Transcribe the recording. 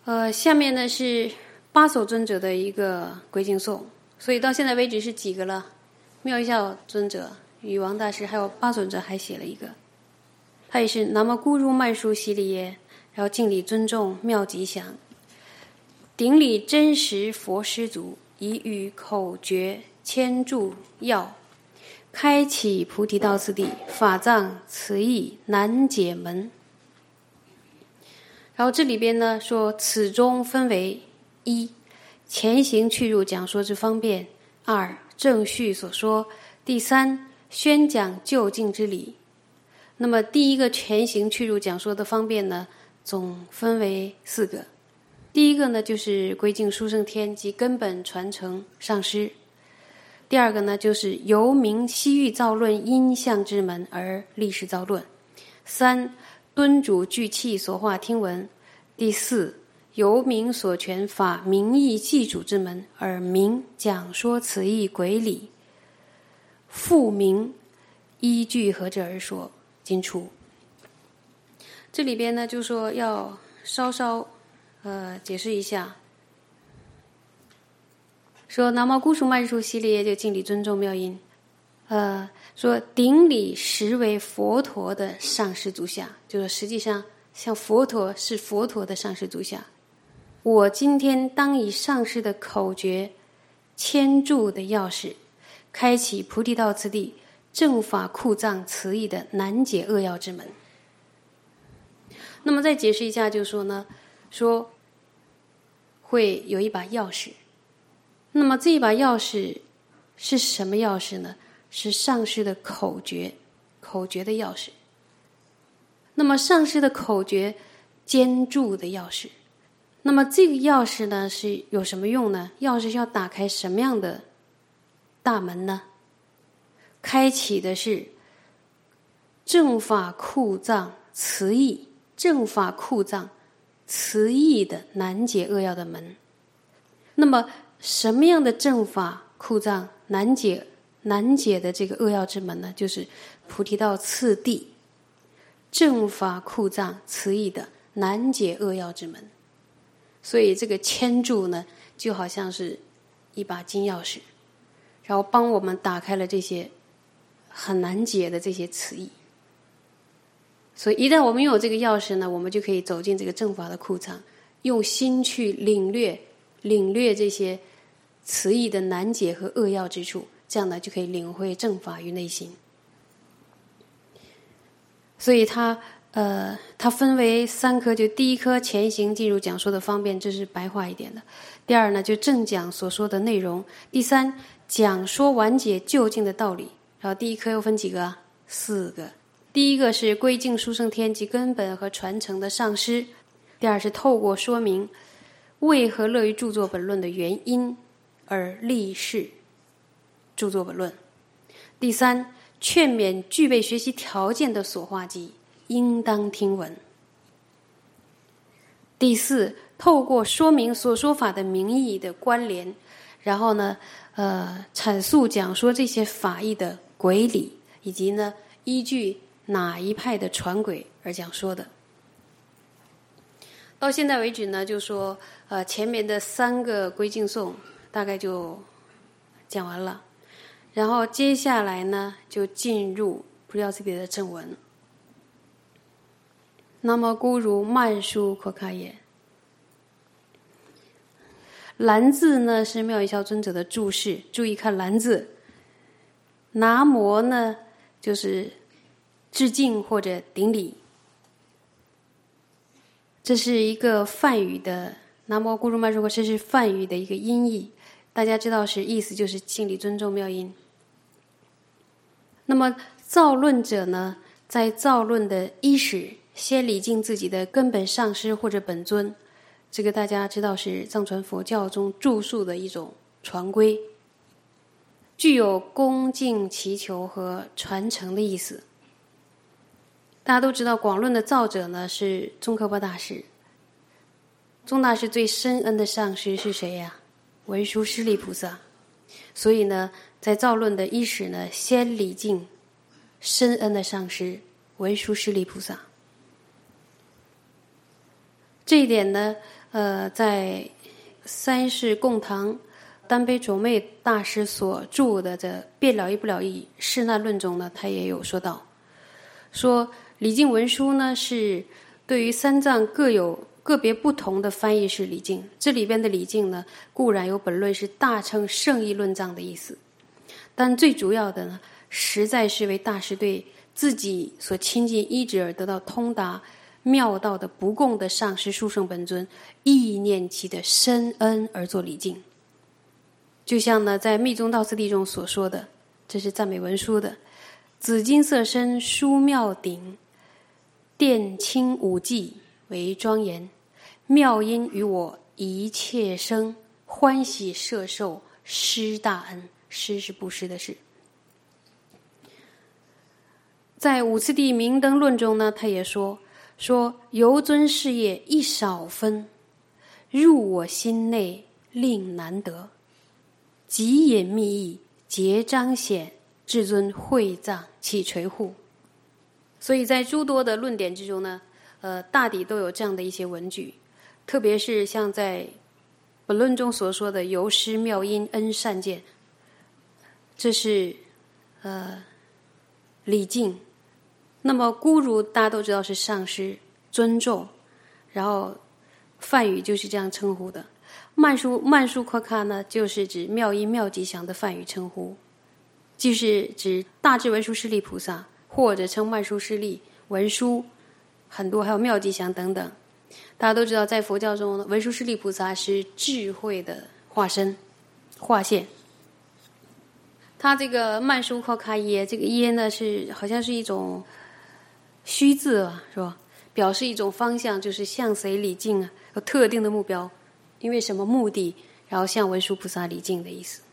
下面呢是八首尊者的一个归敬颂，所以到现在为止是几个了？妙一笑尊者、与王大师还有八尊者还写了一个，他也是南无咕噜曼殊悉利耶，然后敬礼尊重妙吉祥，顶礼真实佛师祖，以语口诀牵注要，开启菩提道次第，法藏词义难解门。然后这里边呢说，此中分为一、前行去入讲说之方便；二、正序所说；第三、宣讲就近之理。那么第一个前行去入讲说的方便呢，总分为4个。第一个呢，就是归敬殊胜天及根本传承上师；第二个呢，就是由明西域造论因相之门而立誓造论；三、敦主具器所化听闻；第四，由明所权法名义记主之门而明讲说此义轨理，复明依据何者而说，今出。这里边呢，就说要稍稍解释一下，说南无咕噜曼殊悉利耶就敬礼尊重妙音，说顶礼实为佛陀的上师足下，就是实际上像佛陀是佛陀的上师足下。我今天当以上师的口诀牵注的钥匙，开启菩提道次第正法库藏词义的难解扼要之门。那么再解释一下，就说呢，说会有一把钥匙，那么这一把钥匙是什么钥匙呢？是上师的口诀，口诀的钥匙。那么上师的口诀兼注的钥匙，那么这个钥匙呢是有什么用呢？钥匙是要打开什么样的大门呢？开启的是正法库藏词义，正法库藏词义的难解扼要的门。那么什么样的正法库藏难解的这个扼要之门呢？就是菩提道次第正法库藏词义的难解扼要之门。所以这个牵注呢，就好像是一把金钥匙，然后帮我们打开了这些很难解的这些词义。所以一旦我们拥有这个钥匙呢，我们就可以走进这个正法的库藏，用心去领略这些词义的难解和扼要之处，这样呢就可以领会正法于内心。所以它分为3科，就第一科前行进入讲说的方便，这是白话一点的；第二呢，就正讲所说的内容；第三，讲说完结究竟的道理。然后第一科又分几个啊？4个。第一个是归敬殊胜天及根本和传承的上师；第二是透过说明为何乐于著作本论的原因而立誓著作本论；第三，劝勉具备学习条件的所化机应当听闻；第四，透过说明所说法的名义的关联，然后呢阐述讲说这些法义的轨理，以及呢依据哪一派的传轨而讲说的。到现在为止呢，就说前面的3个归敬颂大概就讲完了，然后接下来呢就进入菩提道次第的正文。南无咕噜曼殊阔卡耶，蓝字呢是妙一笑尊者的注释，注意看蓝字。南无呢就是致敬或者顶礼，这是一个梵语的南无咕噜曼殊阔，这是梵语的一个音译，大家知道是意思就是敬礼尊重妙音。那么造论者呢，在造论的伊始先礼敬自己的根本上师或者本尊，这个大家知道是藏传佛教中著述的一种传规，具有恭敬祈求和传承的意思。大家都知道广论的造者呢是宗喀巴大师，宗大师最深恩的上师是谁呀？文殊师利菩萨。所以呢在造论的伊始呢，先礼敬深恩的上师文殊师利菩萨。这一点呢在三世供堂丹杯卓妹大师所著的这《辩了义不了义释难论》中呢，他也有说到，说礼敬文书呢是对于三藏各有个别不同的翻译是礼敬，这里边的礼敬呢，固然有本论是大乘圣义论藏的意思，但最主要的呢，实在是为大师对自己所亲近依止而得到通达妙道的不共的上师殊胜本尊意念其的深恩而作礼敬。就像呢，在密宗道次第中所说的，这是赞美文殊的，紫金色身殊妙顶，靛青五髻为庄严，妙音与我一切生，欢喜摄受施大恩。施是布施的施。在五次第明灯论中呢，他也说游尊事业一少分，入我心内令难得，极隐密意皆彰显，至尊会藏起垂护。所以在诸多的论点之中呢，大抵都有这样的一些文句，特别是像在本论中所说的游施妙音恩善见，这是礼敬。那么咕如大家都知道是上师，尊重，然后梵语就是这样称呼的。曼殊夸卡呢，就是指妙音妙吉祥的梵语称呼，就是指大智文殊师利菩萨，或者称曼殊师利、文殊，很多还有妙吉祥等等。大家都知道，在佛教中，文殊师利菩萨是智慧的化身、化现。他这个曼殊夸卡耶，这个耶呢是好像是一种虚字啊，是吧？表示一种方向，就是向谁礼敬啊，有特定的目标，因为什么目的，然后向文殊菩萨礼敬的意思。